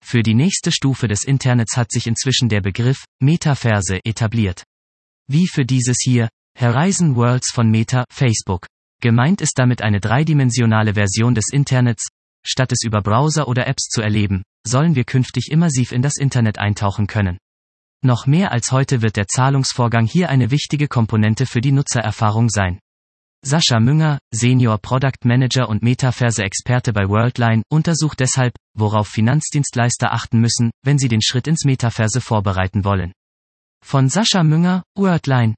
Für die nächste Stufe des Internets hat sich inzwischen der Begriff Metaverse etabliert. Wie für dieses hier, Horizon Worlds von Meta, Facebook. Gemeint ist damit eine dreidimensionale Version des Internets. Statt es über Browser oder Apps zu erleben, sollen wir künftig immersiv in das Internet eintauchen können. Noch mehr als heute wird der Zahlungsvorgang hier eine wichtige Komponente für die Nutzererfahrung sein. Sascha Münger, Senior Product Manager und Metaverse-Experte bei Worldline, untersucht deshalb, worauf Finanzdienstleister achten müssen, wenn sie den Schritt ins Metaverse vorbereiten wollen. Von Sascha Münger, Worldline.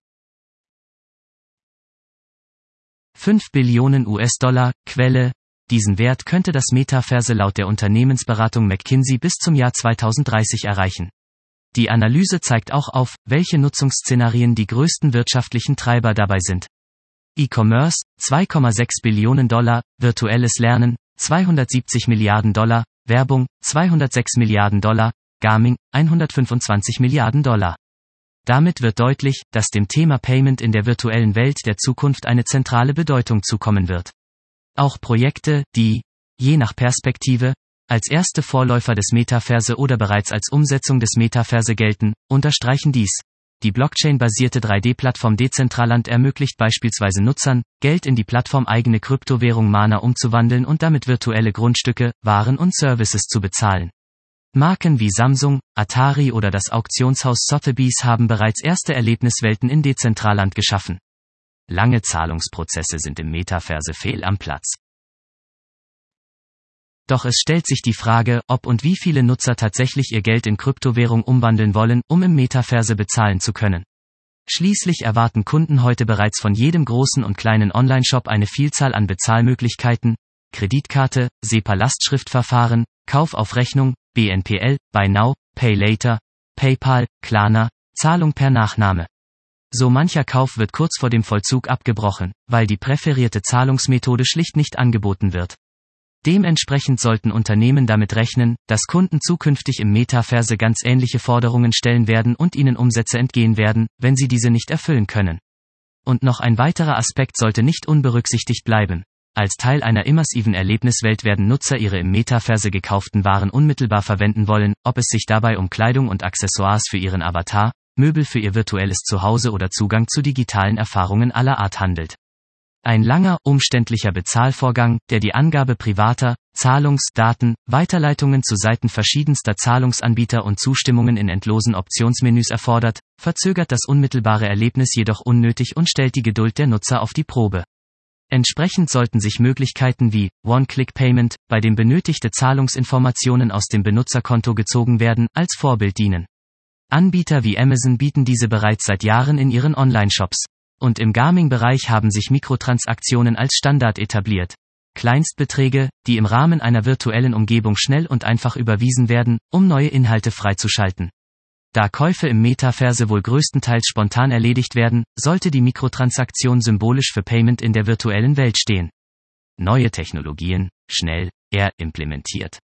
5 Billionen US-Dollar, Quelle. Diesen Wert könnte das Metaverse laut der Unternehmensberatung McKinsey bis zum Jahr 2030 erreichen. Die Analyse zeigt auch auf, welche Nutzungsszenarien die größten wirtschaftlichen Treiber dabei sind. E-Commerce, 2,6 Billionen Dollar, virtuelles Lernen, 270 Milliarden Dollar, Werbung, 206 Milliarden Dollar, Gaming, 125 Milliarden Dollar. Damit wird deutlich, dass dem Thema Payment in der virtuellen Welt der Zukunft eine zentrale Bedeutung zukommen wird. Auch Projekte, die, je nach Perspektive, als erste Vorläufer des Metaverse oder bereits als Umsetzung des Metaverse gelten, unterstreichen dies. Die Blockchain-basierte 3D-Plattform Decentraland ermöglicht beispielsweise Nutzern, Geld in die plattformeigene Kryptowährung Mana umzuwandeln und damit virtuelle Grundstücke, Waren und Services zu bezahlen. Marken wie Samsung, Atari oder das Auktionshaus Sotheby's haben bereits erste Erlebniswelten in Decentraland geschaffen. Lange Zahlungsprozesse sind im Metaverse fehl am Platz. Doch es stellt sich die Frage, ob und wie viele Nutzer tatsächlich ihr Geld in Kryptowährung umwandeln wollen, um im Metaverse bezahlen zu können. Schließlich erwarten Kunden heute bereits von jedem großen und kleinen Online-Shop eine Vielzahl an Bezahlmöglichkeiten: Kreditkarte, SEPA-Lastschriftverfahren, Kauf auf Rechnung, BNPL, Buy Now, Pay Later, PayPal, Klarna, Zahlung per Nachname. So mancher Kauf wird kurz vor dem Vollzug abgebrochen, weil die präferierte Zahlungsmethode schlicht nicht angeboten wird. Dementsprechend sollten Unternehmen damit rechnen, dass Kunden zukünftig im Metaverse ganz ähnliche Forderungen stellen werden und ihnen Umsätze entgehen werden, wenn sie diese nicht erfüllen können. Und noch ein weiterer Aspekt sollte nicht unberücksichtigt bleiben. Als Teil einer immersiven Erlebniswelt werden Nutzer ihre im Metaverse gekauften Waren unmittelbar verwenden wollen, ob es sich dabei um Kleidung und Accessoires für ihren Avatar, Möbel für ihr virtuelles Zuhause oder Zugang zu digitalen Erfahrungen aller Art handelt. Ein langer, umständlicher Bezahlvorgang, der die Angabe privater Zahlungsdaten, Weiterleitungen zu Seiten verschiedenster Zahlungsanbieter und Zustimmungen in endlosen Optionsmenüs erfordert, verzögert das unmittelbare Erlebnis jedoch unnötig und stellt die Geduld der Nutzer auf die Probe. Entsprechend sollten sich Möglichkeiten wie One-Click-Payment, bei dem benötigte Zahlungsinformationen aus dem Benutzerkonto gezogen werden, als Vorbild dienen. Anbieter wie Amazon bieten diese bereits seit Jahren in ihren Online-Shops. Und im Gaming-Bereich haben sich Mikrotransaktionen als Standard etabliert. Kleinstbeträge, die im Rahmen einer virtuellen Umgebung schnell und einfach überwiesen werden, um neue Inhalte freizuschalten. Da Käufe im Metaverse wohl größtenteils spontan erledigt werden, sollte die Mikrotransaktion symbolisch für Payment in der virtuellen Welt stehen. Neue Technologien, schnell, implementiert.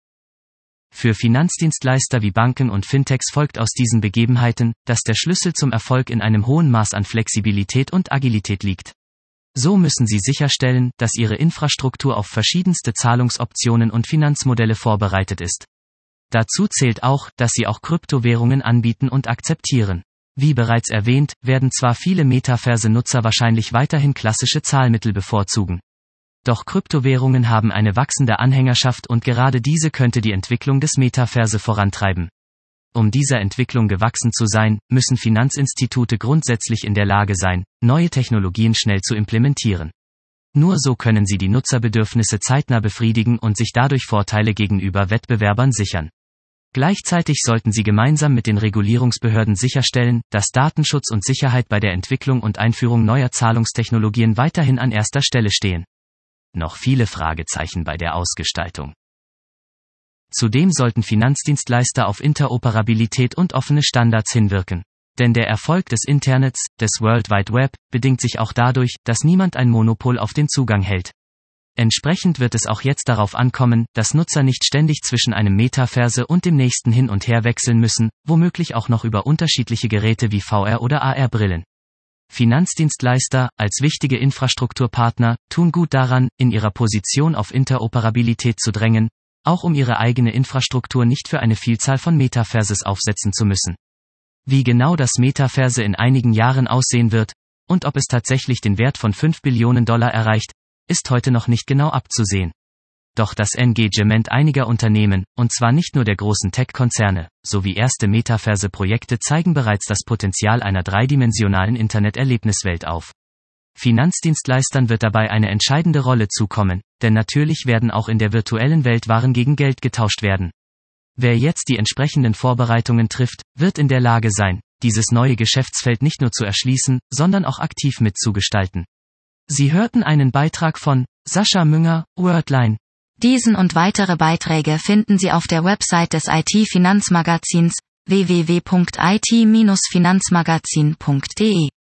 Für Finanzdienstleister wie Banken und Fintechs folgt aus diesen Begebenheiten, dass der Schlüssel zum Erfolg in einem hohen Maß an Flexibilität und Agilität liegt. So müssen sie sicherstellen, dass ihre Infrastruktur auf verschiedenste Zahlungsoptionen und Finanzmodelle vorbereitet ist. Dazu zählt auch, dass sie auch Kryptowährungen anbieten und akzeptieren. Wie bereits erwähnt, werden zwar viele Metaverse-Nutzer wahrscheinlich weiterhin klassische Zahlmittel bevorzugen. Doch Kryptowährungen haben eine wachsende Anhängerschaft und gerade diese könnte die Entwicklung des Metaverse vorantreiben. Um dieser Entwicklung gewachsen zu sein, müssen Finanzinstitute grundsätzlich in der Lage sein, neue Technologien schnell zu implementieren. Nur so können sie die Nutzerbedürfnisse zeitnah befriedigen und sich dadurch Vorteile gegenüber Wettbewerbern sichern. Gleichzeitig sollten sie gemeinsam mit den Regulierungsbehörden sicherstellen, dass Datenschutz und Sicherheit bei der Entwicklung und Einführung neuer Zahlungstechnologien weiterhin an erster Stelle stehen. Noch viele Fragezeichen bei der Ausgestaltung. Zudem sollten Finanzdienstleister auf Interoperabilität und offene Standards hinwirken. Denn der Erfolg des Internets, des World Wide Web, bedingt sich auch dadurch, dass niemand ein Monopol auf den Zugang hält. Entsprechend wird es auch jetzt darauf ankommen, dass Nutzer nicht ständig zwischen einem Metaverse und dem nächsten hin und her wechseln müssen, womöglich auch noch über unterschiedliche Geräte wie VR- oder AR-Brillen. Finanzdienstleister, als wichtige Infrastrukturpartner, tun gut daran, in ihrer Position auf Interoperabilität zu drängen, auch um ihre eigene Infrastruktur nicht für eine Vielzahl von Metaverses aufsetzen zu müssen. Wie genau das Metaverse in einigen Jahren aussehen wird, und ob es tatsächlich den Wert von $5 Billionen erreicht, ist heute noch nicht genau abzusehen. Doch das Engagement einiger Unternehmen, und zwar nicht nur der großen Tech-Konzerne, sowie erste Metaverse-Projekte zeigen bereits das Potenzial einer dreidimensionalen Internet-Erlebniswelt auf. Finanzdienstleistern wird dabei eine entscheidende Rolle zukommen, denn natürlich werden auch in der virtuellen Welt Waren gegen Geld getauscht werden. Wer jetzt die entsprechenden Vorbereitungen trifft, wird in der Lage sein, dieses neue Geschäftsfeld nicht nur zu erschließen, sondern auch aktiv mitzugestalten. Sie hörten einen Beitrag von Sascha Münger, Worldline. Diesen und weitere Beiträge finden Sie auf der Website des IT-Finanzmagazins www.it-finanzmagazin.de.